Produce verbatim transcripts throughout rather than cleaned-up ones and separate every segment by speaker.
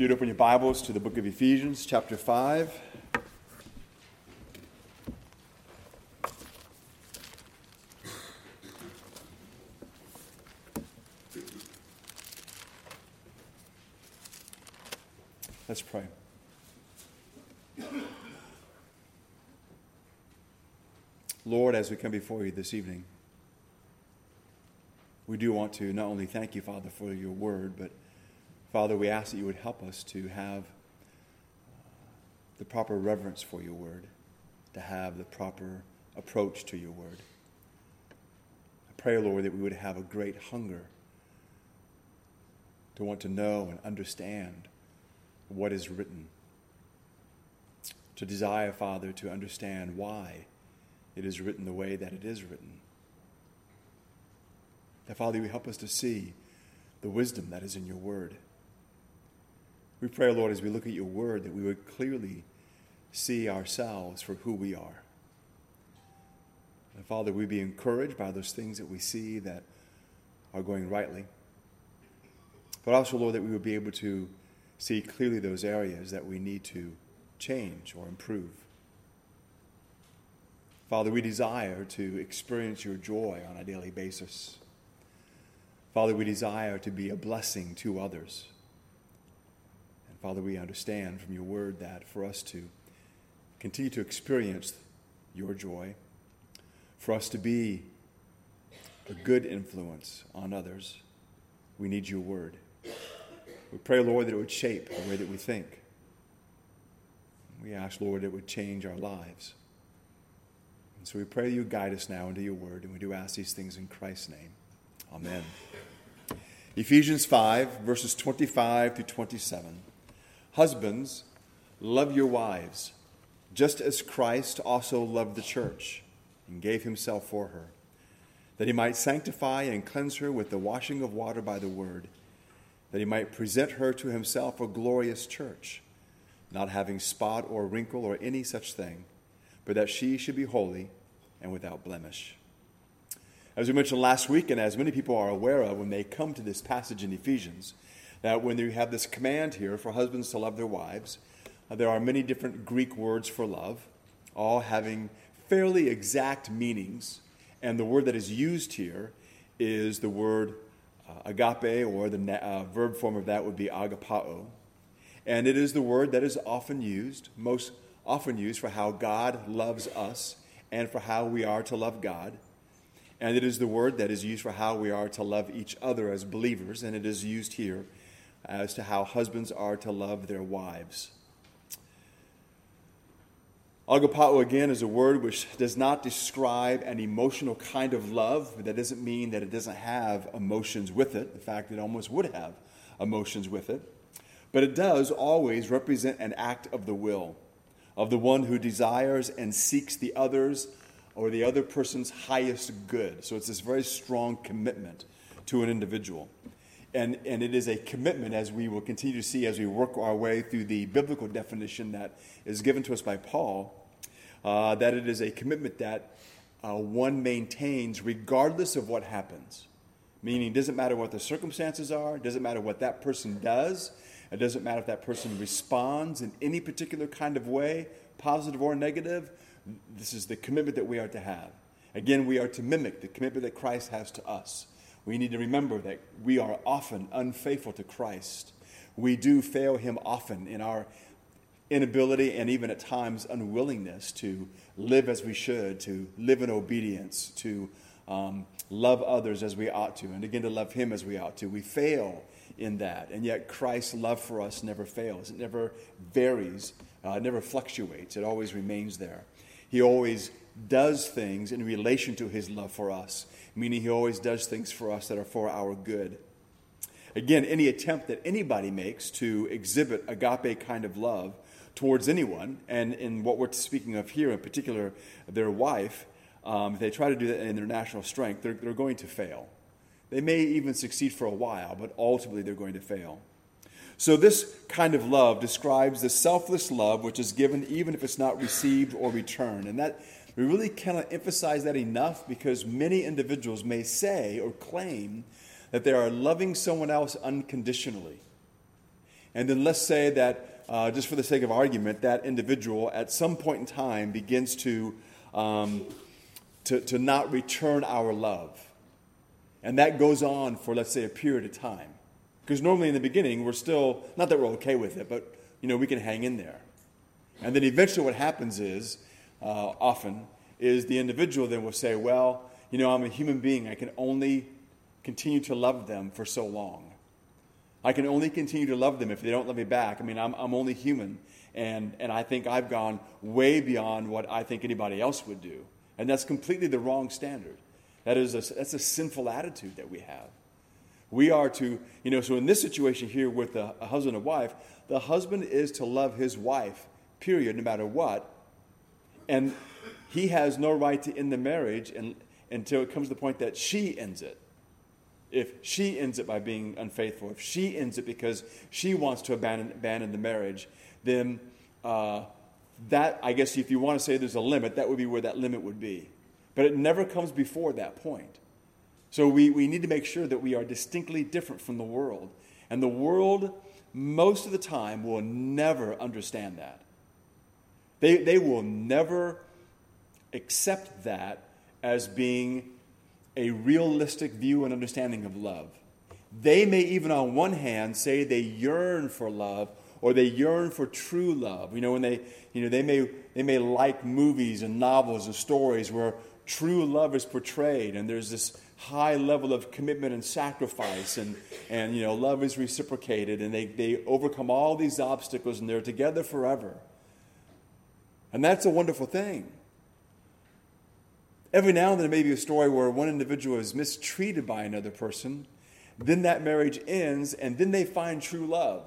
Speaker 1: you'd open your Bibles to the book of Ephesians, chapter five. Let's pray. Lord, as we come before you this evening, we do want to not only thank you, Father, for your word, but Father, we ask that you would help us to have the proper reverence for your word, to have the proper approach to your word. I pray, Lord, that we would have a great hunger to want to know and understand what is written, to desire, Father, to understand why it is written the way that it is written. That, Father, you help us to see the wisdom that is in your word. We pray, Lord, as we look at your word, that we would clearly see ourselves for who we are. And Father, we be encouraged by those things that we see that are going rightly. But also, Lord, that we would be able to see clearly those areas that we need to change or improve. Father, we desire to experience your joy on a daily basis. Father, we desire to be a blessing to others. And Father, we understand from your word that for us to continue to experience your joy, for us to be a good influence on others, we need your word. We pray, Lord, that it would shape the way that we think. We ask, Lord, that it would change our lives. And so we pray you guide us now into your word, and we do ask these things in Christ's name. Amen. Ephesians five, verses twenty-five to twenty-seven. Husbands, love your wives, just as Christ also loved the church and gave himself for her, that he might sanctify and cleanse her with the washing of water by the word, that he might present her to himself a glorious church, not having spot or wrinkle or any such thing, but that she should be holy and without blemish. As we mentioned last week, and as many people are aware of when they come to this passage in Ephesians, that when you have this command here for husbands to love their wives, uh, there are many different Greek words for love, all having fairly exact meanings, and the word that is used here is the word uh, agape, or the uh, verb form of that would be agapao. And it is the word that is often used, most often used for how God loves us and for how we are to love God. And it is the word that is used for how we are to love each other as believers, and it is used here as to how husbands are to love their wives. Agapao, again, is a word which does not describe an emotional kind of love, but that doesn't mean that it doesn't have emotions with it. In fact, it almost would have emotions with it. But it does always represent an act of the will, of the one who desires and seeks the others or the other person's highest good. So it's this very strong commitment to an individual. And, and it is a commitment, as we will continue to see as we work our way through the biblical definition that is given to us by Paul, uh, that it is a commitment that uh, one maintains regardless of what happens. Meaning it doesn't matter what the circumstances are, it doesn't matter what that person does, it doesn't matter if that person responds in any particular kind of way, positive or negative. This is the commitment that we are to have. Again, we are to mimic the commitment that Christ has to us. We need to remember that we are often unfaithful to Christ. We do fail him often in our inability and even at times unwillingness to live as we should, to live in obedience, to um, love others as we ought to, and again to love him as we ought to. We fail in that, and yet Christ's love for us never fails. It never varies. Uh, it never fluctuates. It always remains there. He always does things in relation to his love for us, meaning he always does things for us that are for our good. Again, any attempt that anybody makes to exhibit agape kind of love towards anyone, and in what we're speaking of here in particular, their wife, um, if they try to do that in their natural strength, they're, they're going to fail. They may even succeed for a while, but ultimately they're going to fail. So this kind of love describes the selfless love which is given even if it's not received or returned. And that we really cannot emphasize that enough, because many individuals may say or claim that they are loving someone else unconditionally. And then let's say that, uh, just for the sake of argument, that individual at some point in time begins to, um, to, to not return our love. And that goes on for, let's say, a period of time. Because normally in the beginning, we're still, not that we're okay with it, but, you know, we can hang in there. And then eventually what happens is, uh, often, is the individual then will say, well, you know, I'm a human being. I can only continue to love them for so long. I can only continue to love them if they don't love me back. I mean, I'm, I'm only human. And, and I think I've gone way beyond what I think anybody else would do. And that's completely the wrong standard. That is a, that's a sinful attitude that we have. We are to, you know, so in this situation here with a, a husband and wife, the husband is to love his wife, period, no matter what. And he has no right to end the marriage and, until it comes to the point that she ends it. If she ends it by being unfaithful, if she ends it because she wants to abandon, abandon the marriage, then uh, that, I guess if you want to say there's a limit, that would be where that limit would be. But it never comes before that point. So we, we need to make sure that we are distinctly different from the world. And the world, most of the time, will never understand that. They, they will never accept that as being a realistic view and understanding of love. They may even on one hand say they yearn for love or they yearn for true love. You know, when they, you know, they may they may like movies and novels and stories where true love is portrayed and there's this high level of commitment and sacrifice and, and you know, love is reciprocated and they, they overcome all these obstacles and they're together forever. And that's a wonderful thing. Every now and then there may be a story where one individual is mistreated by another person, then that marriage ends, and then they find true love.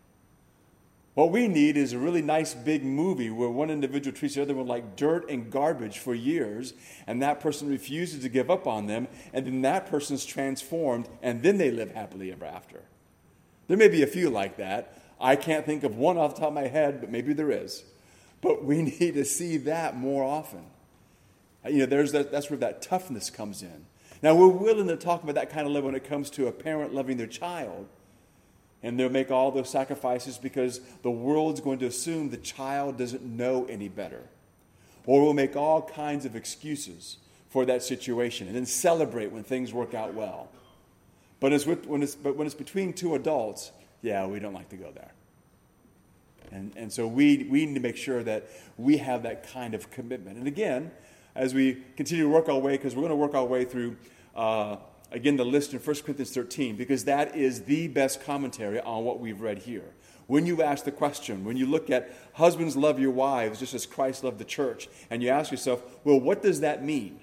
Speaker 1: What we need is a really nice big movie where one individual treats the other one like dirt and garbage for years, and that person refuses to give up on them, and then that person's transformed, and then they live happily ever after. There may be a few like that. I can't think of one off the top of my head, but maybe there is. But we need to see that more often. You know, there's that, that's where that toughness comes in. Now, we're willing to talk about that kind of love when it comes to a parent loving their child. And they'll make all those sacrifices because the world's going to assume the child doesn't know any better. Or we'll make all kinds of excuses for that situation and then celebrate when things work out well. But, it's with, when, it's, but when it's between two adults, yeah, we don't like to go there. And, and so we, we need to make sure that we have that kind of commitment. And again, as we continue to work our way, because we're going to work our way through, uh, again, the list in First Corinthians thirteen, because that is the best commentary on what we've read here. When you ask the question, when you look at husbands love your wives just as Christ loved the church, and you ask yourself, well, what does that mean?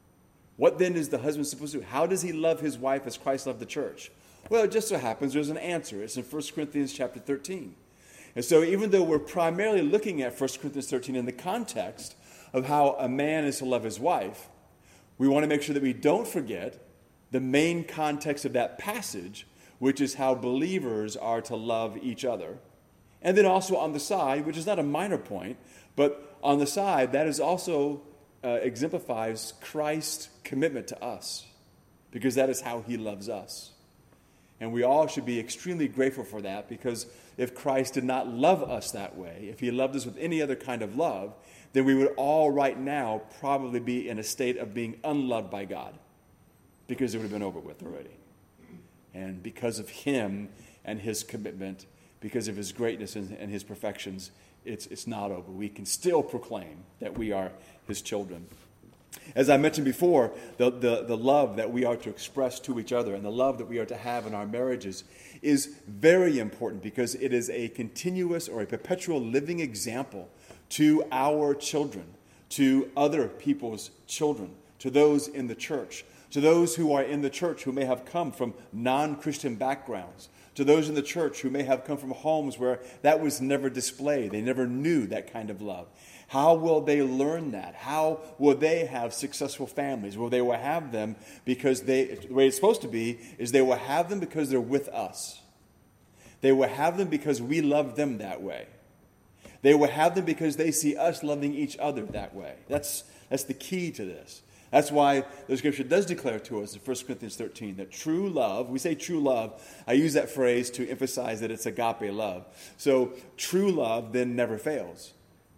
Speaker 1: What then is the husband supposed to do? How does he love his wife as Christ loved the church? Well, it just so happens there's an answer. It's in First Corinthians chapter thirteen. And so even though we're primarily looking at First Corinthians thirteen in the context of how a man is to love his wife, we want to make sure that we don't forget the main context of that passage, which is how believers are to love each other. And then also on the side, which is not a minor point, but on the side, that is also uh, exemplifies Christ's commitment to us, because that is how he loves us. And we all should be extremely grateful for that, because if Christ did not love us that way, if he loved us with any other kind of love, then we would all right now probably be in a state of being unloved by God, because it would have been over with already. And because of him and his commitment, because of his greatness and, and his perfections, it's, it's not over. We can still proclaim that we are his children. As I mentioned before, the, the, the love that we are to express to each other and the love that we are to have in our marriages is very important, because it is a continuous or a perpetual living example to our children, to other people's children, to those in the church, to those who are in the church who may have come from non-Christian backgrounds, to those in the church who may have come from homes where that was never displayed. They never knew that kind of love. How will they learn that? How will they have successful families? Well, they will have them because they, the way it's supposed to be is they will have them because they're with us. They will have them because we love them that way. They will have them because they see us loving each other that way. That's, that's the key to this. That's why the Scripture does declare to us in First Corinthians thirteen that true love, we say true love, I use that phrase to emphasize that it's agape love. So true love then never fails.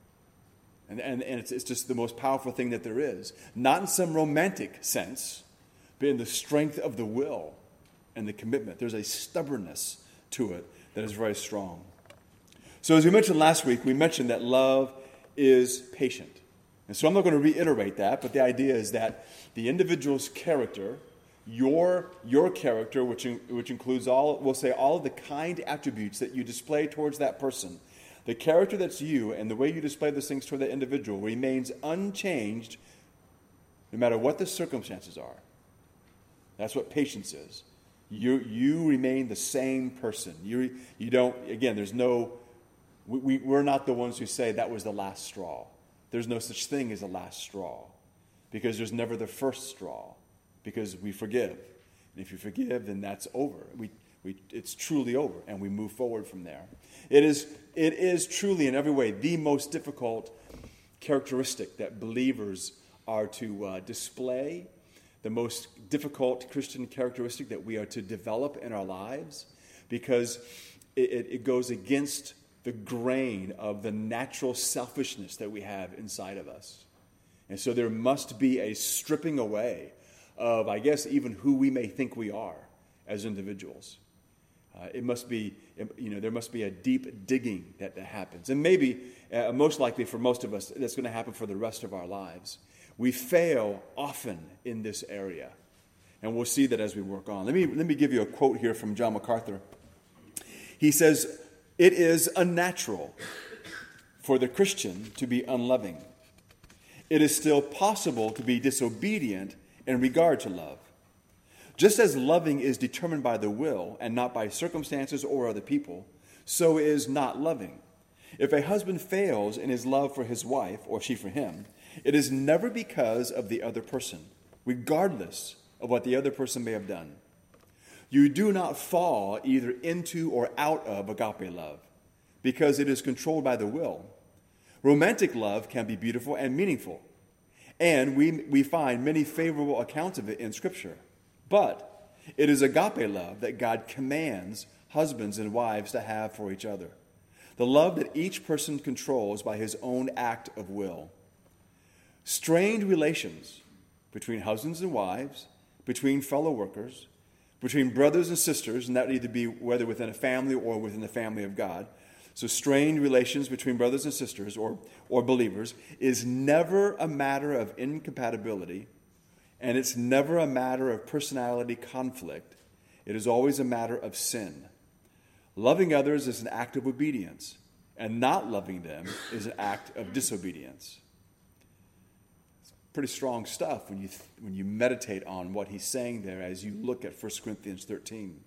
Speaker 1: And, and, and it's, it's just the most powerful thing that there is. Not in some romantic sense, but in the strength of the will and the commitment. There's a stubbornness to it that is very strong. So as we mentioned last week, we mentioned that love is patient. And so I'm not going to reiterate that, but the idea is that the individual's character, your, your character, which, in, which includes all, we'll say all of the kind attributes that you display towards that person, the character that's you and the way you display those things toward that individual remains unchanged no matter what the circumstances are. That's what patience is. You, you remain the same person. You, you don't, again, there's no, we, we, we're not the ones who say that was the last straw. There's no such thing as a last straw because there's never the first straw because we forgive. And if you forgive, then that's over. We, we, it's truly over, and we move forward from there. It is, it is truly in every way the most difficult characteristic that believers are to uh, display, the most difficult Christian characteristic that we are to develop in our lives because it, it, it goes against the grain of the natural selfishness that we have inside of us. And so there must be a stripping away of, I guess, even who we may think we are as individuals. Uh, it must be, you know, there must be a deep digging that, that happens. And maybe, uh, most likely for most of us, that's going to happen for the rest of our lives. We fail often in this area. And we'll see that as we work on. Let me, let me give you a quote here from John MacArthur. He says, "It is unnatural for the Christian to be unloving. It is still possible to be disobedient in regard to love. Just as loving is determined by the will and not by circumstances or other people, so is not loving. If a husband fails in his love for his wife, or she for him, it is never because of the other person, regardless of what the other person may have done. You do not fall either into or out of agape love, because it is controlled by the will. Romantic love can be beautiful and meaningful, and we, we find many favorable accounts of it in Scripture. But it is agape love that God commands husbands and wives to have for each other, the love that each person controls by his own act of will. Strained relations between husbands and wives, between fellow workers, between brothers and sisters, and that would either be whether within a family or within the family of God. So strained relations between brothers and sisters or, or believers is never a matter of incompatibility, and it's never a matter of personality conflict. It is always a matter of sin. Loving others is an act of obedience, and not loving them is an act of disobedience. It's pretty strong stuff when you when you meditate on what he's saying there as you look at First Corinthians thirteen.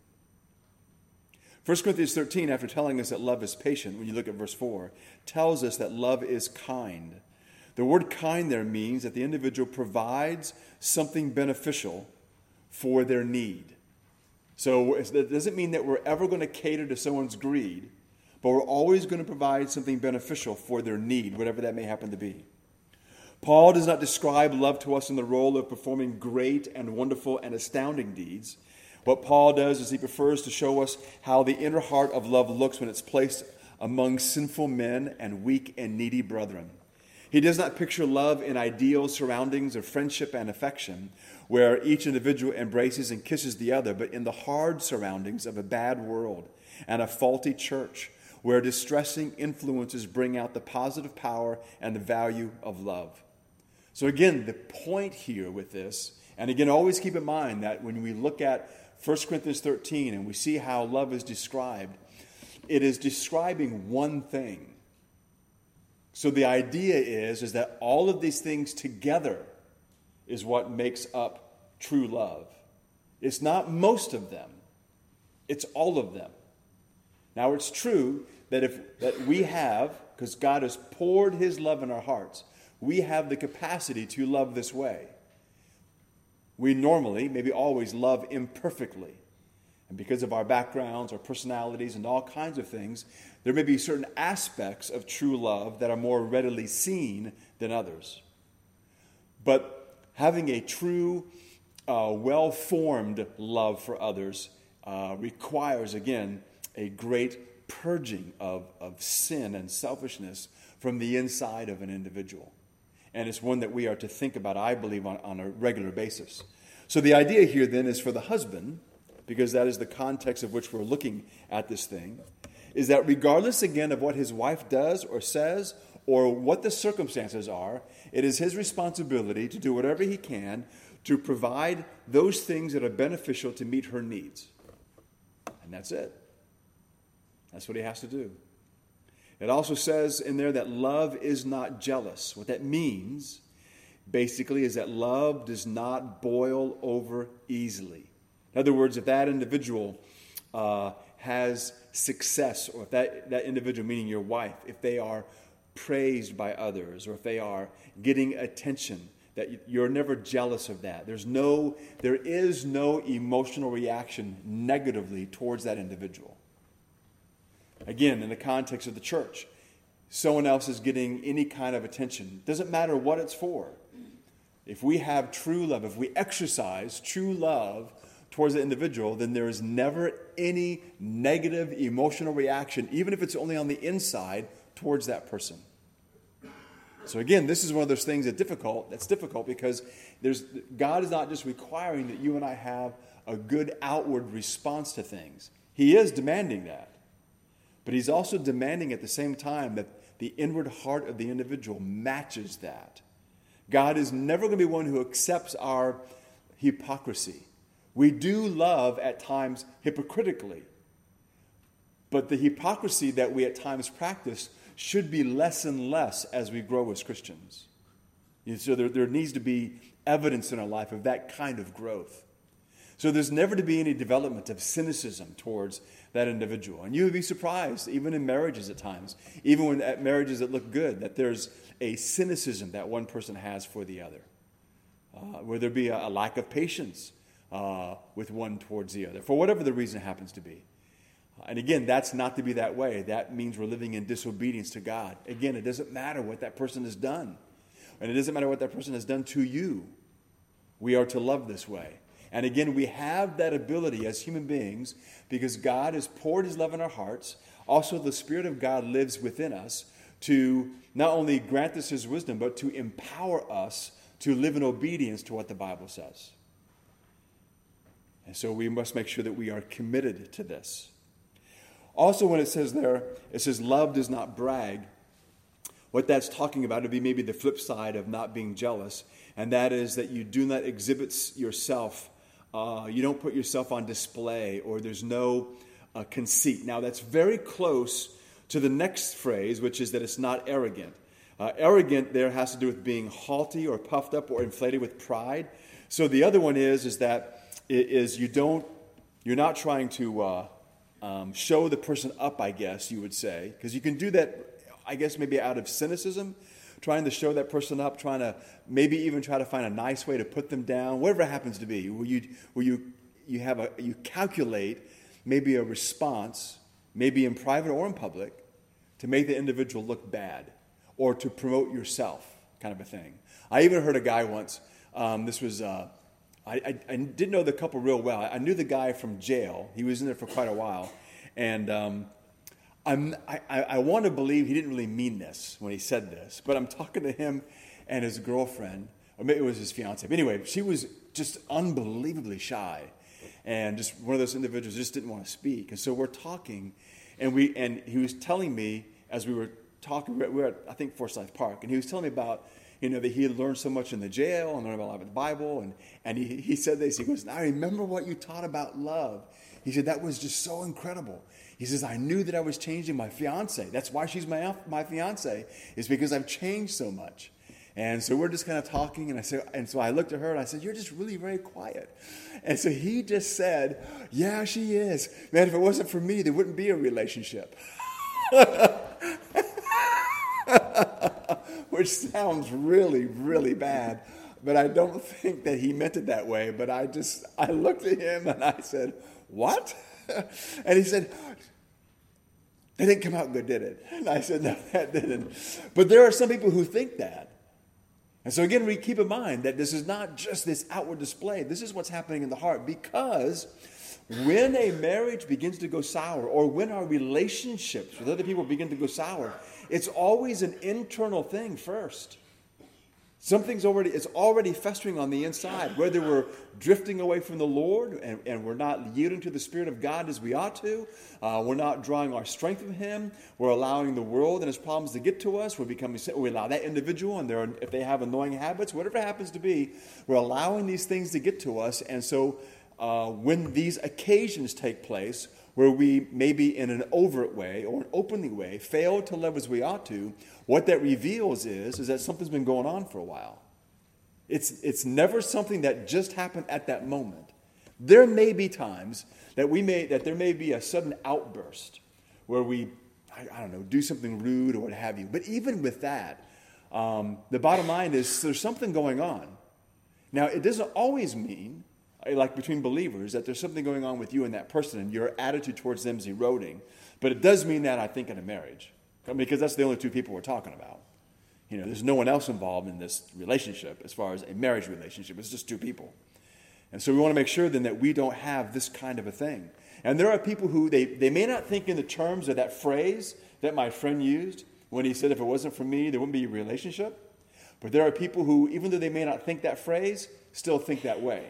Speaker 1: First Corinthians thirteen, after telling us that love is patient, when you look at verse four, tells us that love is kind. The word kind there means that the individual provides something beneficial for their need. So it doesn't mean that we're ever going to cater to someone's greed, but we're always going to provide something beneficial for their need, whatever that may happen to be. Paul does not describe love to us in the role of performing great and wonderful and astounding deeds. What Paul does is he prefers to show us how the inner heart of love looks when it's placed among sinful men and weak and needy brethren. He does not picture love in ideal surroundings of friendship and affection, where each individual embraces and kisses the other, but in the hard surroundings of a bad world and a faulty church, where distressing influences bring out the positive power and the value of love. So again, the point here with this, and again, always keep in mind that when we look at First Corinthians thirteen and we see how love is described, it is describing one thing. So the idea is, is that all of these things together is what makes up true love. It's not most of them. It's all of them. Now it's true that if that we have, because God has poured his love in our hearts, we have the capacity to love this way. We normally, maybe always, love imperfectly. And because of our backgrounds, our personalities, and all kinds of things, there may be certain aspects of true love that are more readily seen than others. But having a true, uh, well-formed love for others uh, requires, again, a great purging of, of sin and selfishness from the inside of an individual. And it's one that we are to think about, I believe, on, on a regular basis. So the idea here then is for the husband, because that is the context of which we're looking at this thing, is that regardless, again, of what his wife does or says or what the circumstances are, it is his responsibility to do whatever he can to provide those things that are beneficial to meet her needs. And that's it. That's what he has to do. It also says in there that love is not jealous. What that means, basically, is that love does not boil over easily. In other words, if that individual uh, has success, or if that, that individual, meaning your wife, if they are praised by others, or if they are getting attention, that you're never jealous of that. There's no, there is no emotional reaction negatively towards that individual. Again, in the context of the church, someone else is getting any kind of attention. Doesn't matter what it's for. If we have true love, if we exercise true love towards the individual, then there is never any negative emotional reaction, even if it's only on the inside, towards that person. So again, this is one of those things that difficult, that's difficult because there's God is not just requiring that you and I have a good outward response to things. He is demanding that. But he's also demanding at the same time that the inward heart of the individual matches that. God is never going to be one who accepts our hypocrisy. We do love at times hypocritically. But the hypocrisy that we at times practice should be less and less as we grow as Christians. So there, there needs to be evidence in our life of that kind of growth. So there's never to be any development of cynicism towards that individual. And you would be surprised, even in marriages at times, even when at marriages that look good, that there's a cynicism that one person has for the other. Uh, where there be a, a lack of patience uh, with one towards the other, for whatever the reason happens to be. And again, that's not to be that way. That means we're living in disobedience to God. Again, it doesn't matter what that person has done. And it doesn't matter what that person has done to you. We are to love this way. And again, we have that ability as human beings because God has poured his love in our hearts. Also, the Spirit of God lives within us to not only grant us his wisdom, but to empower us to live in obedience to what the Bible says. And so we must make sure that we are committed to this. Also, when it says there, it says love does not brag. What that's talking about would be maybe the flip side of not being jealous, and that is that you do not exhibit yourself. Uh, you don't put yourself on display, or there's no uh, conceit. Now, that's very close to the next phrase, which is that it's not arrogant. Uh, arrogant there has to do with being haughty or puffed up or inflated with pride. So the other one is is that is you don't you're not trying to uh, um, show the person up, I guess you would say, because you can do that, I guess maybe out of cynicism. Trying to show that person up, trying to maybe even try to find a nice way to put them down, whatever it happens to be. Where you where you you have a you calculate maybe a response, maybe in private or in public, to make the individual look bad or to promote yourself, kind of a thing. I even heard a guy once. Um, this was uh, I, I I didn't know the couple real well. I knew the guy from jail. He was in there for quite a while, and. Um, I'm, I, I want to believe he didn't really mean this when he said this, but I'm talking to him and his girlfriend, or maybe it was his fiance. But anyway, she was just unbelievably shy and just one of those individuals who just didn't want to speak. And so we're talking, and we and he was telling me as we were talking, we were at, I think, Forsyth Park, and he was telling me about, you know, that he had learned so much in the jail and learned a lot about the Bible. And, and he, he said this, he goes, I remember what you taught about love. He said, that was just so incredible. He says, I knew that I was changing my fiance. That's why she's my my fiance, is because I've changed so much. And so we're just kind of talking, and I said, and so I looked at her and I said, you're just really very quiet. And so he just said, yeah, she is. Man, if it wasn't for me, there wouldn't be a relationship. Which sounds really, really bad. But I don't think that he meant it that way. But I just, I looked at him and I said, what? And he said, it didn't come out good, did it? And I said, no, that didn't. But there are some people who think that. And so again, we keep in mind that this is not just this outward display. This is what's happening in the heart, because when a marriage begins to go sour, or when our relationships with other people begin to go sour, it's always an internal thing first. Something's already, it's already festering on the inside, whether we're drifting away from the Lord and, and we're not yielding to the Spirit of God as we ought to. Uh, we're not drawing our strength from Him. We're allowing the world and its problems to get to us. We're becoming, we allow that individual, and they're, if they have annoying habits, whatever it happens to be, we're allowing these things to get to us. And so uh, when these occasions take place, where we maybe in an overt way or an openly way fail to love as we ought to, what that reveals is, is that something's been going on for a while. It's, it's never something that just happened at that moment. There may be times that we may that there may be a sudden outburst where we, I, I don't know, do something rude or what have you. But even with that, um, the bottom line is there's something going on. Now, it doesn't always mean, like between believers, that there's something going on with you and that person and your attitude towards them is eroding. But it does mean that, I think, in a marriage. Because that's the only two people we're talking about. You know, there's no one else involved in this relationship as far as a marriage relationship. It's just two people. And so we want to make sure then that we don't have this kind of a thing. And there are people who, they, they may not think in the terms of that phrase that my friend used when he said, if it wasn't for me, there wouldn't be a relationship. But there are people who, even though they may not think that phrase, still think that way.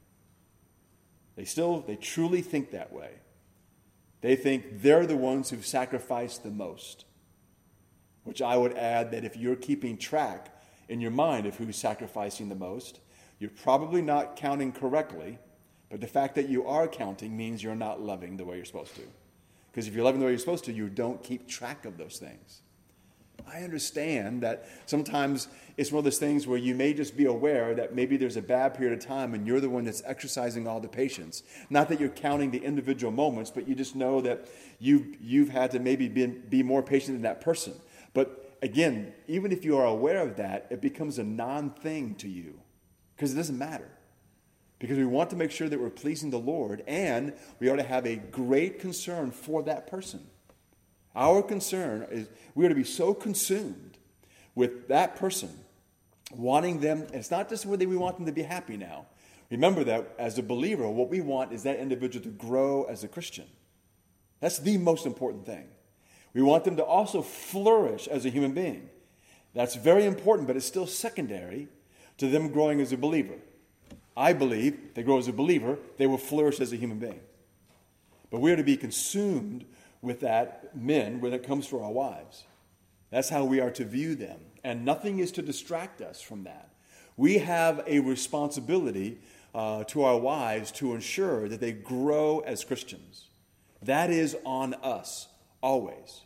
Speaker 1: They still, they truly think that way. They think they're the ones who've sacrificed the most. Which I would add that if you're keeping track in your mind of who's sacrificing the most, you're probably not counting correctly, but the fact that you are counting means you're not loving the way you're supposed to. Because if you're loving the way you're supposed to, you don't keep track of those things. I understand that sometimes it's one of those things where you may just be aware that maybe there's a bad period of time and you're the one that's exercising all the patience. Not that you're counting the individual moments, but you just know that you've, you've had to maybe be, be more patient than that person. But again, even if you are aware of that, it becomes a non-thing to you because it doesn't matter. Because we want to make sure that we're pleasing the Lord, and we ought to have a great concern for that person. Our concern is we are to be so consumed with that person, wanting them, and it's not just whether we want them to be happy now. Remember that as a believer, what we want is that individual to grow as a Christian. That's the most important thing. We want them to also flourish as a human being. That's very important, but it's still secondary to them growing as a believer. I believe if they grow as a believer, they will flourish as a human being. But we are to be consumed with that, men, when it comes to our wives. That's how we are to view them. And nothing is to distract us from that. We have a responsibility uh, to our wives to ensure that they grow as Christians. That is on us, always.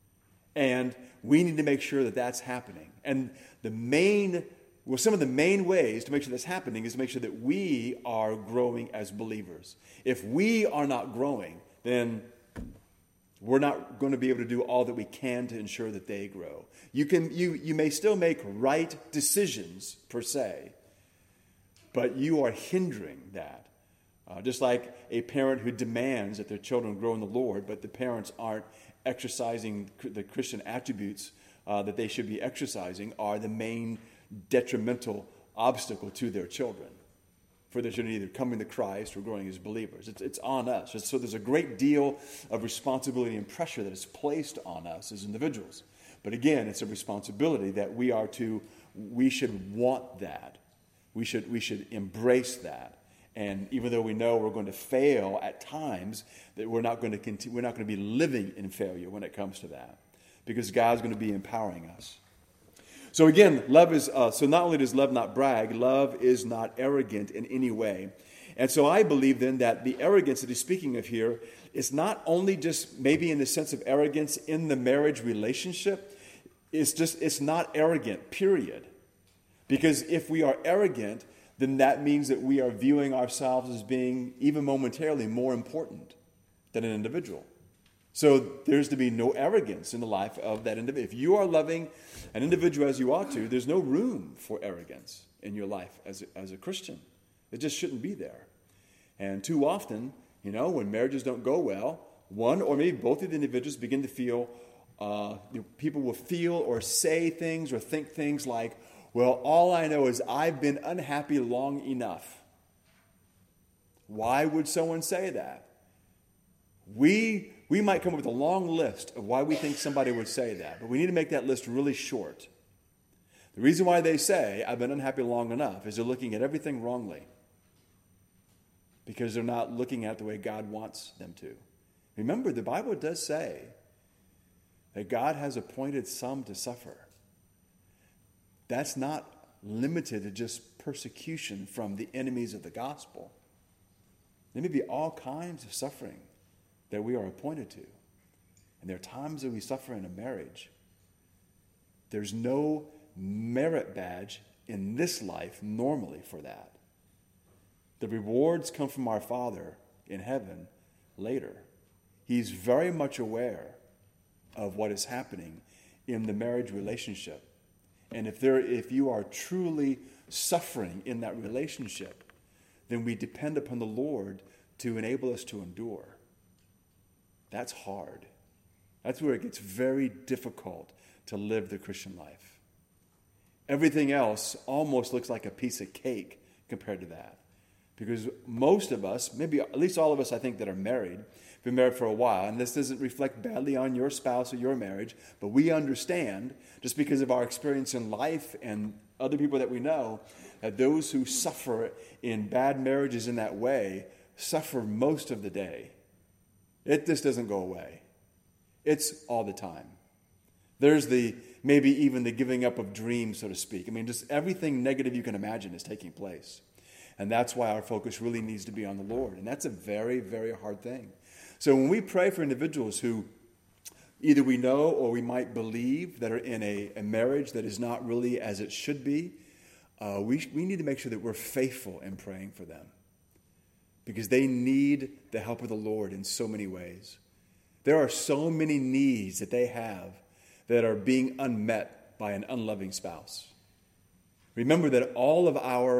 Speaker 1: And we need to make sure that that's happening. And the main, well, some of the main ways to make sure that's happening is to make sure that we are growing as believers. If we are not growing, then we're not going to be able to do all that we can to ensure that they grow. You can, you, you may still make right decisions, per se, but you are hindering that. Uh, just like a parent who demands that their children grow in the Lord, but the parents aren't exercising the Christian attributes uh, that they should be exercising, are the main detrimental obstacle to their children. For their children either coming to Christ or growing as believers. It's, it's on us. So there's a great deal of responsibility and pressure that is placed on us as individuals. But again, it's a responsibility that we are to, we should want that. We should, we should embrace that. And even though we know we're going to fail at times, that we're not going to continue, we're not going to be living in failure when it comes to that. Because God's going to be empowering us. So again, love is, uh, so not only does love not brag, love is not arrogant in any way. And so I believe then that the arrogance that he's speaking of here is not only just maybe in the sense of arrogance in the marriage relationship, it's just, it's not arrogant, period. Because if we are arrogant, then that means that we are viewing ourselves as being even momentarily more important than an individual. So there's to be no arrogance in the life of that individual. If you are loving an individual as you ought to, there's no room for arrogance in your life as a, as a Christian. It just shouldn't be there. And too often, you know, when marriages don't go well, one or maybe both of the individuals begin to feel, uh, you know, people will feel or say things or think things like, Well, all I know is I've been unhappy long enough. Why would someone say that? We, we might come up with a long list of why we think somebody would say that, but we need to make that list really short. The reason why they say, I've been unhappy long enough, is they're looking at everything wrongly. Because they're not looking at it the way God wants them to. Remember, the Bible does say that God has appointed some to suffer. That's not limited to just persecution from the enemies of the gospel. There may be all kinds of suffering that we are appointed to. And there are times that we suffer in a marriage. There's no merit badge in this life normally for that. The rewards come from our Father in heaven later. He's very much aware of what is happening in the marriage relationship. And if there, if you are truly suffering in that relationship, then we depend upon the Lord to enable us to endure. That's hard. That's where it gets very difficult to live the Christian life. Everything else almost looks like a piece of cake compared to that. Because most of us, maybe at least all of us I think that are married, been married for a while, and this doesn't reflect badly on your spouse or your marriage, but we understand, just because of our experience in life and other people that we know, that those who suffer in bad marriages in that way suffer most of the day. It just doesn't go away. It's all the time. There's the, maybe even the giving up of dreams, so to speak. I mean, just everything negative you can imagine is taking place. And that's why our focus really needs to be on the Lord. And that's a very, very hard thing. So when we pray for individuals who either we know or we might believe that are in a, a marriage that is not really as it should be, uh, we, we need to make sure that we're faithful in praying for them. Because they need the help of the Lord in so many ways. There are so many needs that they have that are being unmet by an unloving spouse. Remember that all of our,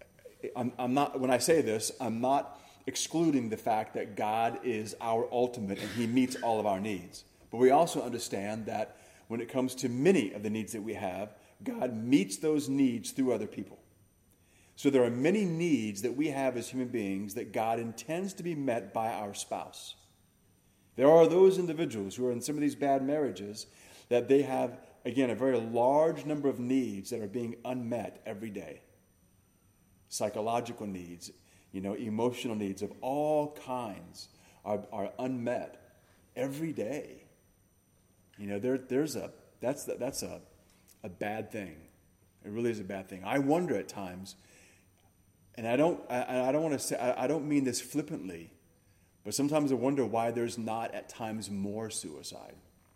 Speaker 1: I'm, I'm not, when I say this, I'm not excluding the fact that God is our ultimate and He meets all of our needs. But we also understand that when it comes to many of the needs that we have, God meets those needs through other people. So there are many needs that we have as human beings that God intends to be met by our spouse. There are those individuals who are in some of these bad marriages that they have, again, a very large number of needs that are being unmet every day. Psychological needs, you know, emotional needs of all kinds are, are unmet every day. You know, there, there's a, that's, that's a, a bad thing. It really is a bad thing. I wonder at times, and I don't, I, I don't want to say, I, I don't mean this flippantly, but sometimes I wonder why there's not at times more suicide.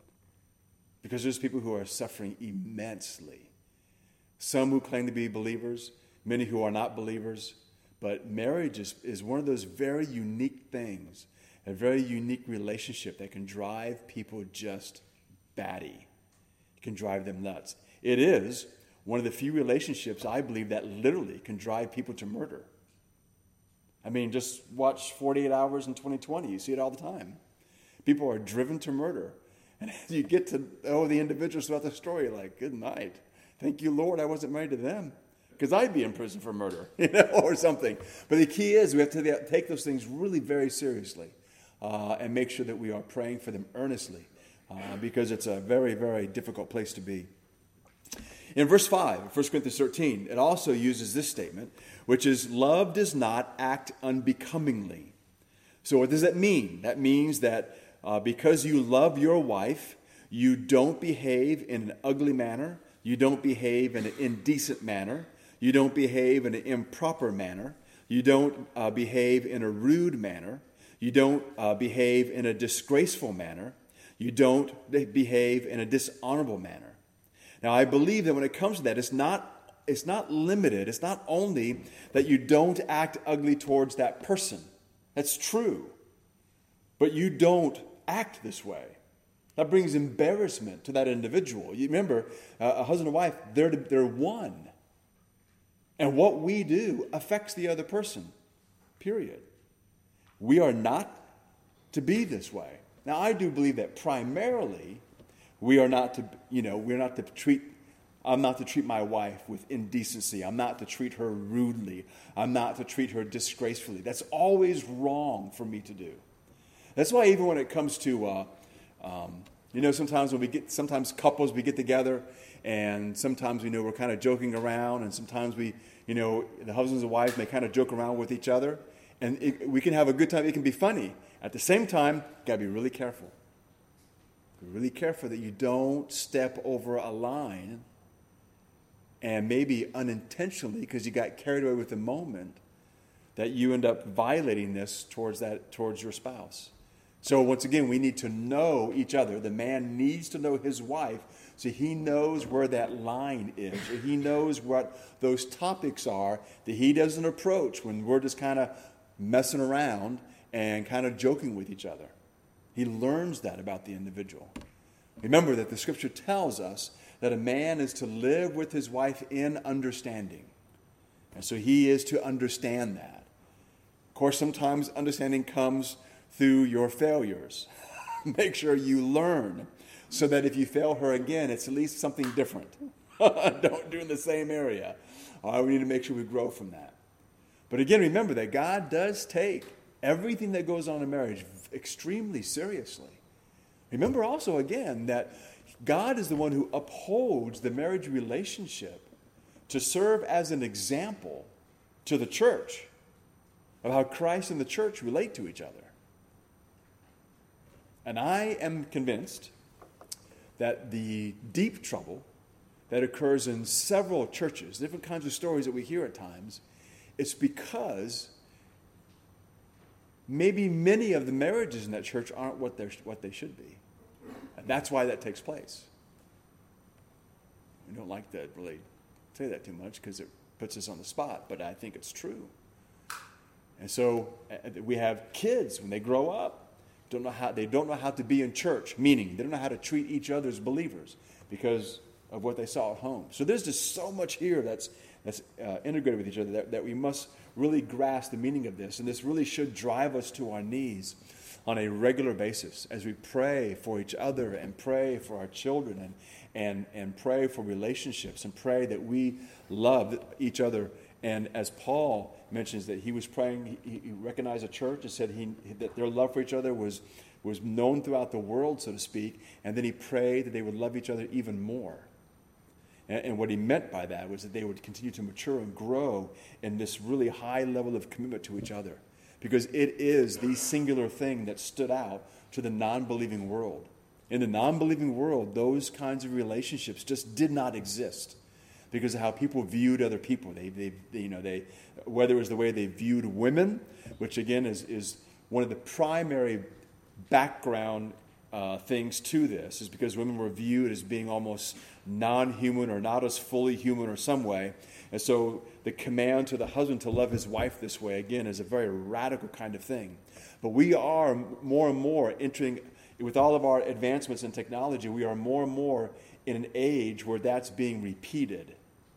Speaker 1: Because there's people who are suffering immensely. Some who claim to be believers, many who are not believers. But marriage is, is one of those very unique things, a very unique relationship that can drive people just batty. It can drive them nuts. It is one of the few relationships, I believe, that literally can drive people to murder. I mean, just watch forty-eight hours in twenty twenty. You see it all the time. People are driven to murder. And you get to know the individuals throughout the story, like, good night. Thank you, Lord, I wasn't married to them. Because I'd be in prison for murder, you know, or something. But the key is we have to take those things really very seriously uh, and make sure that we are praying for them earnestly uh, because it's a very, very difficult place to be. In verse five, First Corinthians thirteen, it also uses this statement, which is, love does not act unbecomingly. So what does that mean? That means that uh, because you love your wife, you don't behave in an ugly manner, you don't behave in an indecent manner, you don't behave in an improper manner, you don't uh, behave in a rude manner, you don't uh, behave in a disgraceful manner, you don't behave in a dishonorable manner. Now, I believe that when it comes to that, it's not, it's not limited. It's not only that you don't act ugly towards that person. That's true. But you don't act this way. That brings embarrassment to that individual. You remember, uh, a husband and wife, they're, they're one. And what we do affects the other person, period. We are not to be this way. Now, I do believe that primarily we are not to, you know, we're not to treat I'm not to treat my wife with indecency. I'm not to treat her rudely. I'm not to treat her disgracefully. That's always wrong for me to do. That's why even when it comes to, uh, um, you know, sometimes when we get, sometimes couples, we get together and sometimes, you know, we're kind of joking around and sometimes we, you know, the husbands and wives may kind of joke around with each other and it, we can have a good time. It can be funny. At the same time, got to be really careful. Be really careful that you don't step over a line and maybe unintentionally, because you got carried away with the moment, that you end up violating this towards that towards your spouse. So once again, we need to know each other. The man needs to know his wife so he knows where that line is. Or he knows what those topics are that he doesn't approach when we're just kind of messing around and kind of joking with each other. He learns that about the individual. Remember that the scripture tells us that a man is to live with his wife in understanding. And so he is to understand that. Of course, sometimes understanding comes through your failures. Make sure you learn so that if you fail her again, it's at least something different. Don't do it in the same area. All right, we need to make sure we grow from that. But again, remember that God does take everything that goes on in marriage extremely seriously. Remember also, again, that God is the one who upholds the marriage relationship to serve as an example to the church of how Christ and the church relate to each other. And I am convinced that the deep trouble that occurs in several churches, different kinds of stories that we hear at times, it's because maybe many of the marriages in that church aren't what they're what they should be. And that's why that takes place. We don't like to really say that too much because it puts us on the spot, but I think it's true. And so we have kids when they grow up, don't know how they don't know how to be in church, meaning they don't know how to treat each other as believers because of what they saw at home. So there's just so much here that's that's uh, integrated with each other that, that we must really grasp the meaning of this. And this really should drive us to our knees on a regular basis as we pray for each other and pray for our children and and and pray for relationships and pray that we love each other. And as Paul mentions that he was praying, he, he recognized a church and said he, that their love for each other was was known throughout the world, so to speak, and then he prayed that they would love each other even more. And, and what he meant by that was that they would continue to mature and grow in this really high level of commitment to each other. Because it is the singular thing that stood out to the non-believing world. In the non-believing world, those kinds of relationships just did not exist because of how people viewed other people. They, they, they you know, they, whether it was the way they viewed women, which again is is one of the primary background uh, things to this, is because women were viewed as being almost non-human or not as fully human or some way. And so the command to the husband to love his wife this way, again, is a very radical kind of thing. But we are more and more entering, with all of our advancements in technology, we are more and more in an age where that's being repeated.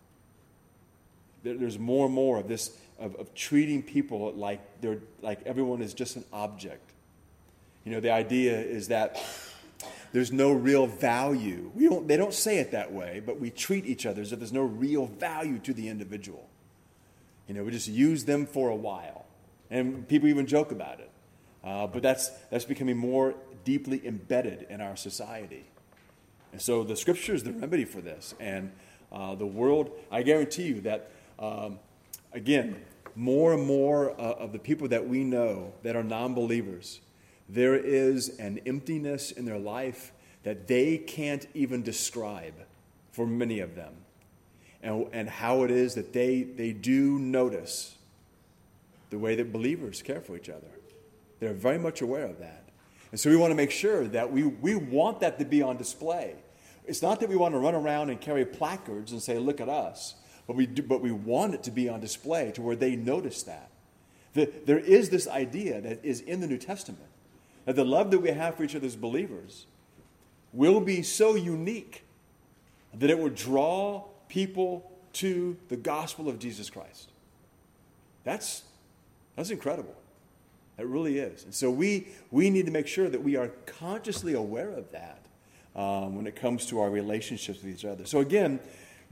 Speaker 1: There's more and more of this, of, of treating people like they're like everyone is just an object. You know, the idea is that there's no real value. We don't, they don't say it that way, but we treat each other as if there's no real value to the individual. You know, we just use them for a while. And people even joke about it. Uh, but that's that's becoming more deeply embedded in our society. And so the scripture is the remedy for this. And uh, the world, I guarantee you that, um, again, more and more uh, of the people that we know that are non-believers, there is an emptiness in their life that they can't even describe for many of them. And, and how it is that they, they do notice the way that believers care for each other. They're very much aware of that. And so we want to make sure that we, we want that to be on display. It's not that we want to run around and carry placards and say, look at us. But we, do, but we want it to be on display to where they notice that. The, there is this idea that is in the New Testament, that the love that we have for each other as believers will be so unique that it will draw people to the gospel of Jesus Christ. That's, that's incredible. It really is. And so we, we need to make sure that we are consciously aware of that um, when it comes to our relationships with each other. So again,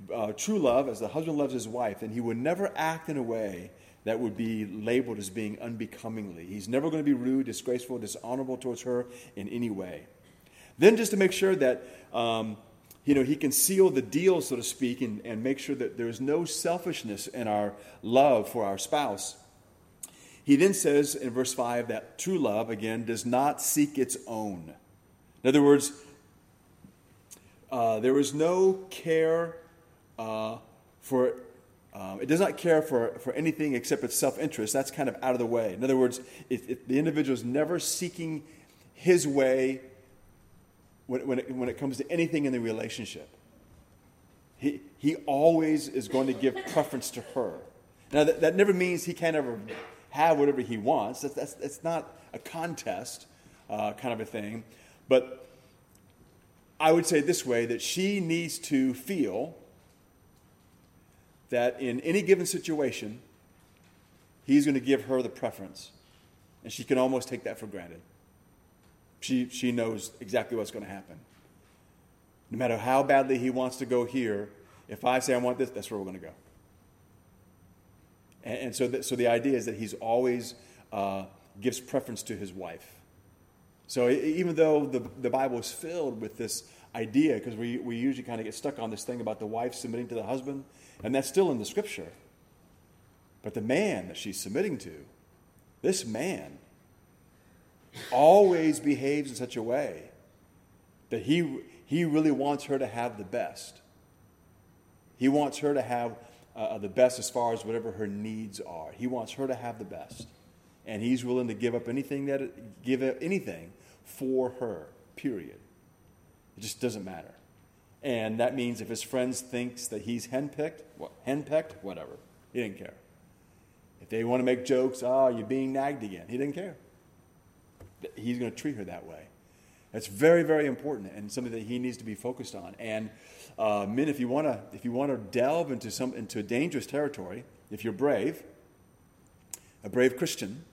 Speaker 1: uh, true love, as the husband loves his wife, then he would never act in a way that would be labeled as being unbecomingly. He's never going to be rude, disgraceful, dishonorable towards her in any way. Then just to make sure that um, you know, he can seal the deal, so to speak, and, and make sure that there's no selfishness in our love for our spouse. He then says in verse five that true love, again, does not seek its own. In other words, uh, there is no care uh, for, uh, it does not care for, for anything except its self-interest. That's kind of out of the way. In other words, if, if the individual is never seeking his way when, when, it, when it comes to anything in the relationship, he, he always is going to give preference to her. Now, that, that never means he can't ever have whatever he wants. That's, that's, that's not a contest uh, kind of a thing. But I would say this way, that she needs to feel that in any given situation, he's going to give her the preference. And she can almost take that for granted. She, she knows exactly what's going to happen. No matter how badly he wants to go here, if I say I want this, that's where we're going to go. And, and so, the, so the idea is that he's always uh, gives preference to his wife. So even though the, the Bible is filled with this idea, because we, we usually kind of get stuck on this thing about the wife submitting to the husband, and that's still in the Scripture. But the man that she's submitting to, this man, always behaves in such a way that he, he really wants her to have the best. He wants her to have uh, the best as far as whatever her needs are. He wants her to have the best. And he's willing to give up anything that give up anything for her, period. It just doesn't matter. And that means if his friends thinks that he's henpecked, what, henpecked, whatever. He didn't care. If they want to make jokes, oh, you're being nagged again. He didn't care. He's going to treat her that way. That's very, very important and something that he needs to be focused on. And uh, men, if you want to, if you want to delve into some into dangerous territory, if you're brave, a brave Christian,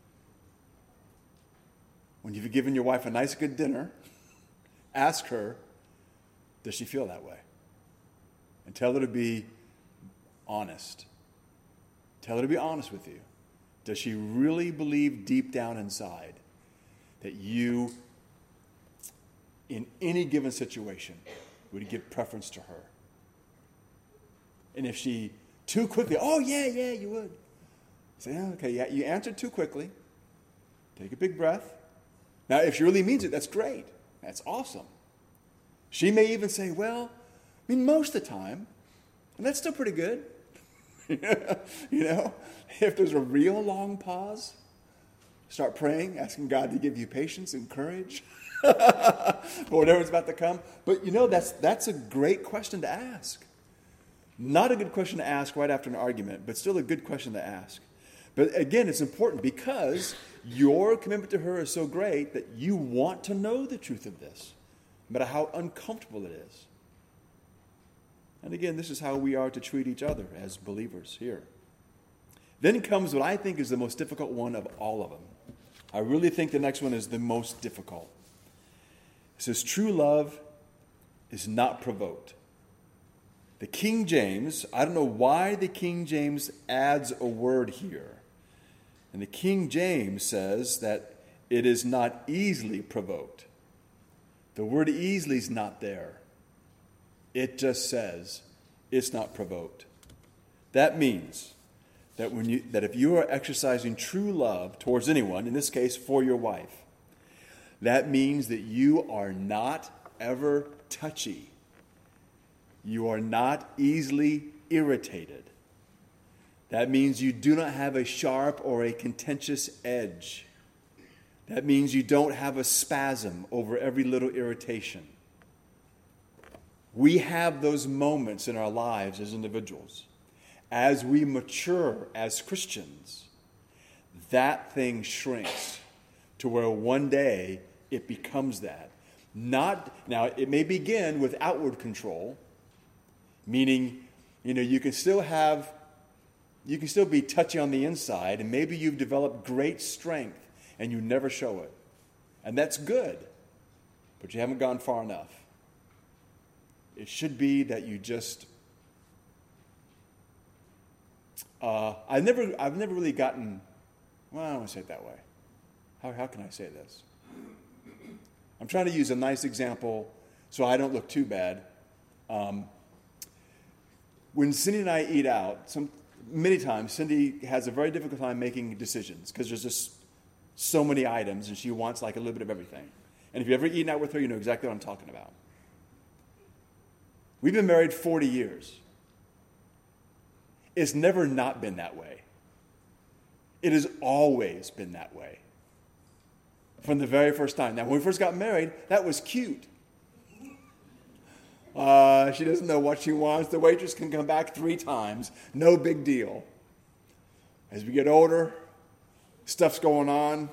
Speaker 1: when you've given your wife a nice, good dinner, ask her, does she feel that way? And tell her to be honest. Tell her to be honest with you. Does she really believe deep down inside that you, in any given situation, would give preference to her? And if she too quickly, oh, yeah, yeah, you would. Say, oh, okay, yeah, you answered too quickly. Take a big breath. Now, if she really means it, that's great. That's awesome. She may even say, well, I mean, most of the time, and that's still pretty good. You know, if there's a real long pause, start praying, asking God to give you patience and courage for whatever's about to come. But, you know, that's that's a great question to ask. Not a good question to ask right after an argument, but still a good question to ask. But again, it's important because your commitment to her is so great that you want to know the truth of this, no matter how uncomfortable it is. And again, this is how we are to treat each other as believers here. Then comes what I think is the most difficult one of all of them. I really think the next one is the most difficult. It says, true love is not provoked. The King James, I don't know why the King James adds a word here. And the King James says that it is not easily provoked. The word easily is not there. It just says it's not provoked. That means that when you that if you are exercising true love towards anyone, in this case for your wife, that means that you are not ever touchy. You are not easily irritated. That means you do not have a sharp or a contentious edge. That means you don't have a spasm over every little irritation. We have those moments in our lives as individuals. As we mature as Christians, that thing shrinks to where one day it becomes that. Not, now, it may begin with outward control, meaning, you know, you can still have, you can still be touchy on the inside, and maybe you've developed great strength and you never show it. And that's good, but you haven't gone far enough. It should be that you just Uh, I've never, I've never really gotten, well, I don't want to say it that way. How, how can I say this? I'm trying to use a nice example so I don't look too bad. Um, when Cindy and I eat out, some many times Cindy has a very difficult time making decisions because there's just so many items and she wants like a little bit of everything. And if you've ever eaten out with her, you know exactly what I'm talking about. We've been married forty years. It's never not been that way. It has always been that way. From the very first time. Now, when we first got married, that was cute. Uh, she doesn't know what she wants. The waitress can come back three times. No big deal. As we get older, stuff's going on.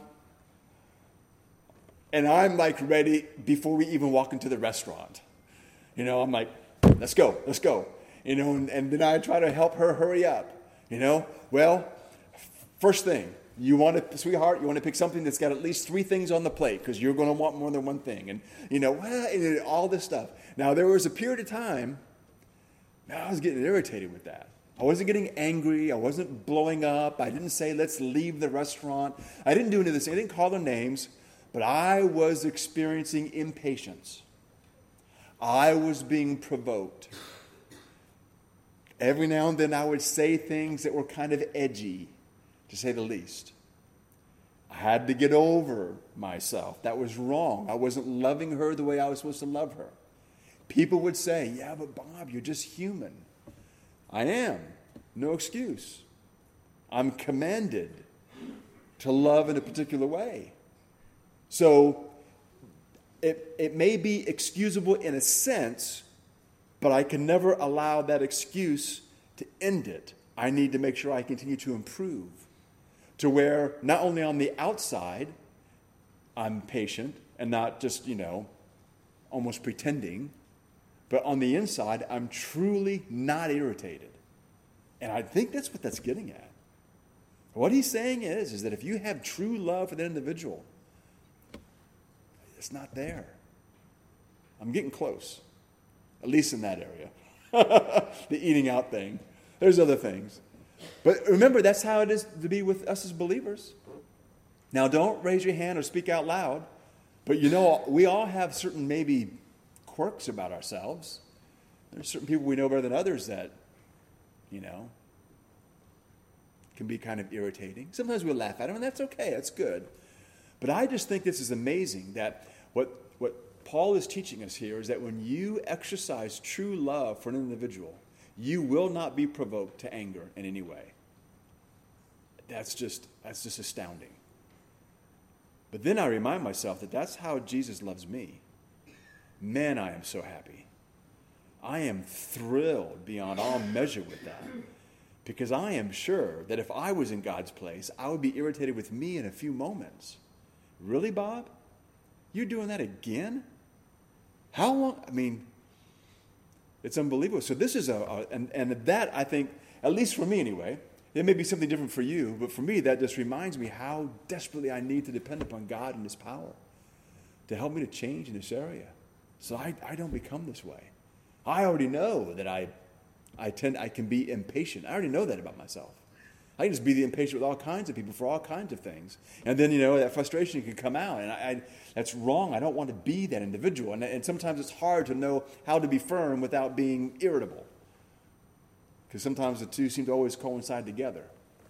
Speaker 1: And I'm like ready before we even walk into the restaurant. You know, I'm like, let's go, let's go. You know, and, and then I try to help her hurry up. You know, well, first thing, you want to, sweetheart, you want to pick something that's got at least three things on the plate because you're going to want more than one thing. And, you know, well, and all this stuff. Now, there was a period of time, I was getting irritated with that. I wasn't getting angry. I wasn't blowing up. I didn't say, let's leave the restaurant. I didn't do any of this. I didn't call them names. But I was experiencing impatience. I was being provoked. Every now and then I would say things that were kind of edgy, to say the least. I had to get over myself. That was wrong. I wasn't loving her the way I was supposed to love her. People would say, yeah, but Bob, you're just human. I am. No excuse. I'm commanded to love in a particular way. So it, it may be excusable in a sense, but I can never allow that excuse to end it. I need to make sure I continue to improve to where not only on the outside I'm patient and not just, you know, almost pretending, but on the inside I'm truly not irritated. And I think that's what that's getting at. What he's saying is, is that if you have true love for that individual, it's not there. I'm getting close, at least in that area. The eating out thing. There's other things. But remember, that's how it is to be with us as believers. Now, don't raise your hand or speak out loud, but you know, we all have certain maybe quirks about ourselves. There's certain people we know better than others that, you know, can be kind of irritating. Sometimes we'll laugh at them, and that's okay. That's good. But I just think this is amazing that what, what Paul is teaching us here is that when you exercise true love for an individual, you will not be provoked to anger in any way. That's just, that's just astounding. But then I remind myself that that's how Jesus loves me. Man, I am so happy. I am thrilled beyond all measure with that. Because I am sure that if I was in God's place, I would be irritated with me in a few moments. Really, Bob? You're doing that again? How long? I mean, it's unbelievable. So this is a, a and, and that, I think, at least for me anyway, it may be something different for you, but for me, that just reminds me how desperately I need to depend upon God and His power to help me to change in this area. So I, I don't become this way. I already know that I I tend I can be impatient. I already know that about myself. I can just be the impatient with all kinds of people for all kinds of things. And then, you know, that frustration can come out. And I, I, that's wrong. I don't want to be that individual. And, and sometimes it's hard to know how to be firm without being irritable. Because sometimes the two seem to always coincide together.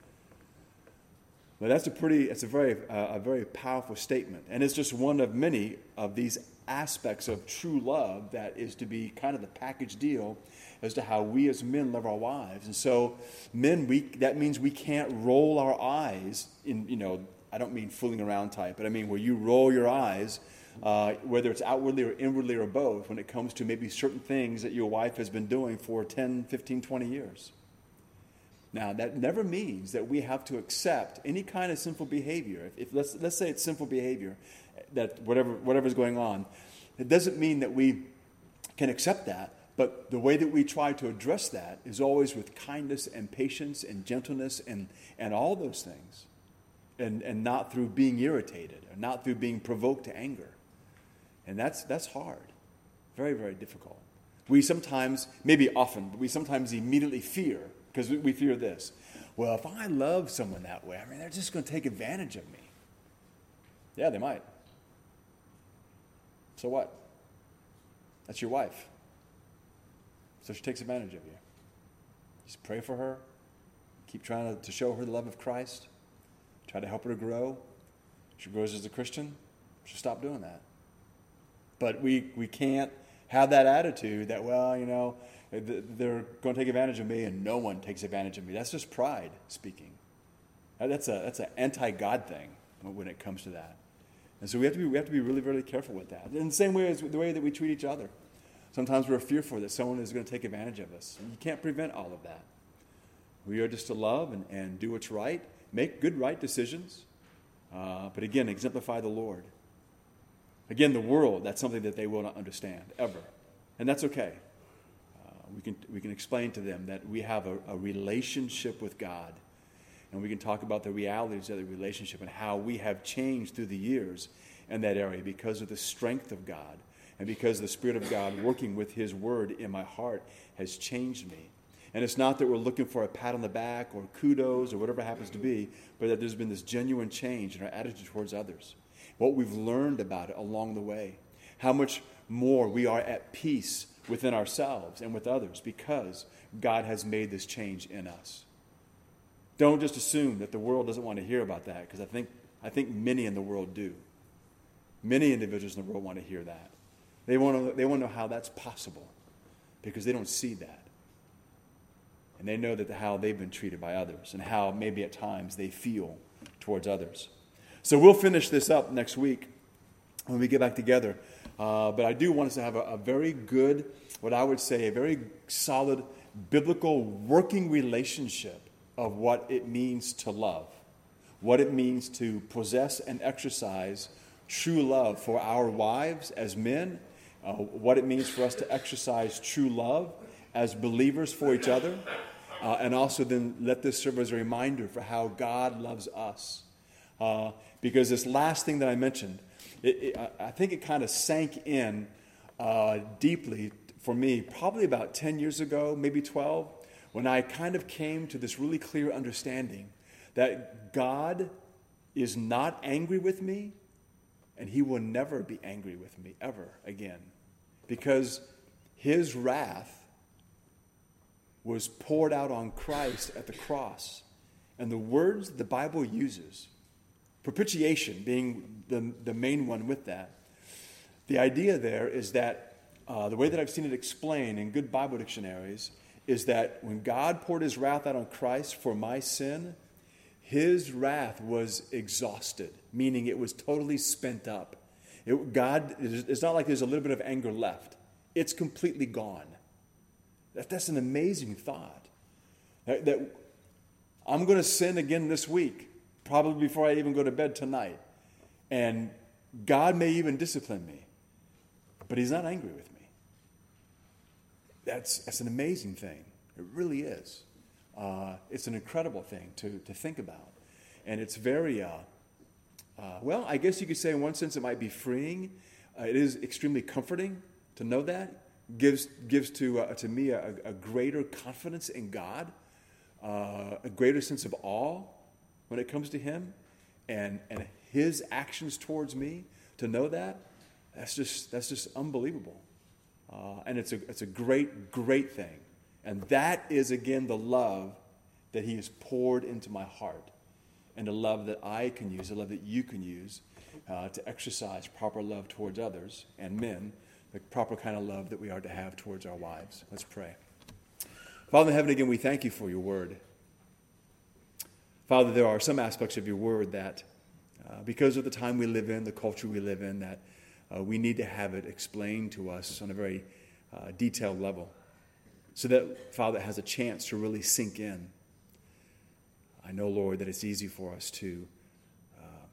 Speaker 1: But that's a pretty, it's a very, uh, a very powerful statement. And it's just one of many of these aspects of true love that is to be kind of the package deal as to how we as men love our wives. And so men, we that means we can't roll our eyes in, you know, I don't mean fooling around type, but I mean where you roll your eyes, uh, whether it's outwardly or inwardly or both, when it comes to maybe certain things that your wife has been doing for ten, fifteen, twenty years. Now, that never means that we have to accept any kind of sinful behavior. If, if let's let's say it's sinful behavior, that whatever whatever's going on, it doesn't mean that we can accept that. But the way that we try to address that is always with kindness and patience and gentleness and, and all those things. And and not through being irritated or not through being provoked to anger. And that's that's hard. Very, very difficult. We sometimes, maybe often, but we sometimes immediately fear, because we fear this. well, if I love someone that way, I mean, they're just going to take advantage of me. Yeah, they might. So what? That's your wife. So she takes advantage of you. Just pray for her. Keep trying to, to show her the love of Christ. Try to help her to grow. She grows as a Christian. She'll stop doing that. But we, we can't have that attitude that, well, you know, they're going to take advantage of me and no one takes advantage of me. That's just pride speaking. That's a that's an anti-God thing when it comes to that. And so we have to be we have to be really, really careful with that. In the same way as the way that we treat each other. Sometimes we're fearful that someone is going to take advantage of us. And you can't prevent all of that. We are just to love and, and do what's right, make good, right decisions. Uh, but again, exemplify the Lord. Again, the world, that's something that they will not understand, ever. And that's okay. Uh, we can we can explain to them that we have a, a relationship with God. And we can talk about the realities of the relationship and how we have changed through the years in that area because of the strength of God. And because the Spirit of God working with His Word in my heart has changed me. And it's not that we're looking for a pat on the back or kudos or whatever it happens to be, but that there's been this genuine change in our attitude towards others. What we've learned about it along the way. How much more we are at peace within ourselves and with others because God has made this change in us. Don't just assume that the world doesn't want to hear about that, because I think I think many in the world do. Many individuals in the world want to hear that. They want to, they want to know how that's possible because they don't see that. And they know that the, how they've been treated by others and how maybe at times they feel towards others. So we'll finish this up next week when we get back together. Uh, but I do want us to have a, a very good, what I would say, a very solid biblical working relationship of what it means to love, what it means to possess and exercise true love for our wives as men, uh, what it means for us to exercise true love as believers for each other, uh, and also then let this serve as a reminder for how God loves us. Uh, because this last thing that I mentioned, it, it, I think it kind of sank in uh, deeply for me probably about ten years ago, maybe twelve, when I kind of came to this really clear understanding that God is not angry with me, and He will never be angry with me ever again. Because His wrath was poured out on Christ at the cross. And the words the Bible uses, propitiation being the, the main one with that, the idea there is that uh, the way that I've seen it explained in good Bible dictionaries is that when God poured His wrath out on Christ for my sin, His wrath was exhausted, meaning it was totally spent up. It, God, it's not like there's a little bit of anger left. It's completely gone. That, that's an amazing thought. That, that I'm going to sin again this week, probably before I even go to bed tonight. And God may even discipline me, but He's not angry with me. That's, that's an amazing thing. It really is. Uh, it's an incredible thing to, to think about. And it's very, uh, uh, well, I guess you could say in one sense it might be freeing. Uh, it is extremely comforting to know that. Gives gives to uh, to me a, a greater confidence in God, uh, a greater sense of awe when it comes to Him and, and His actions towards me. To know that, that's just that's just unbelievable. Uh, and it's a it's a great, great thing. And that is, again, the love that He has poured into my heart. And the love that I can use, the love that you can use uh, to exercise proper love towards others and men, the proper kind of love that we are to have towards our wives. Let's pray. Father in heaven, again, we thank You for Your word. Father, there are some aspects of Your word that, uh, because of the time we live in, the culture we live in, that uh, we need to have it explained to us on a very uh, detailed level. So that, Father, it has a chance to really sink in. I know, Lord, that it's easy for us to, uh,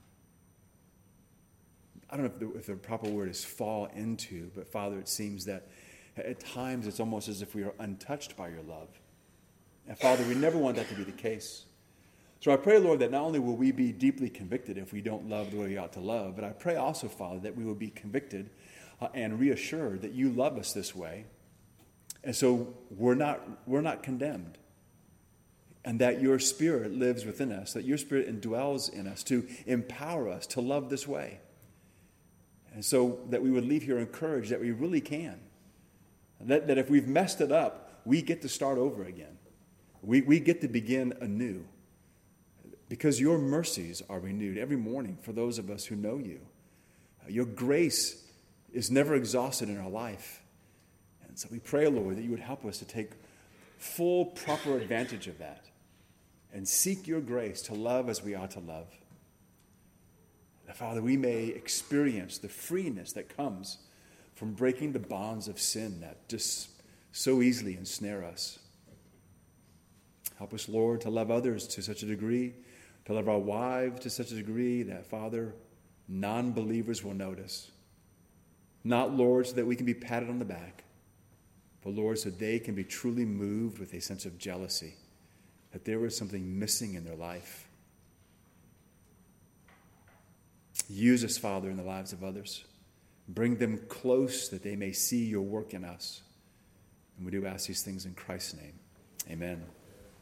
Speaker 1: I don't know if the, if the proper word is fall into, but Father, it seems that at times it's almost as if we are untouched by Your love. And Father, we never want that to be the case. So I pray, Lord, that not only will we be deeply convicted if we don't love the way we ought to love, but I pray also, Father, that we will be convicted uh, and reassured that You love us this way. And so we're not we're not condemned. and that your Spirit lives within us, that your Spirit indwells in us to empower us to love this way. And so that we would leave here encouraged that we really can. That, that if we've messed it up, we get to start over again. We, we get to begin anew. Because your mercies are renewed every morning for those of us who know you. Your grace is never exhausted in our life. And so we pray, Lord, that you would help us to take full, proper advantage of that and seek your grace to love as we ought to love. That, Father, we may experience the freeness that comes from breaking the bonds of sin that just so easily ensnare us. Help us, Lord, to love others to such a degree, to love our wives to such a degree that, Father, non-believers will notice. Not, Lord, so that we can be patted on the back, but, Lord, so they can be truly moved with a sense of jealousy, that there was something missing in their life. Use us, Father, in the lives of others. Bring them close that they may see your work in us. And we do ask these things in Christ's name. Amen.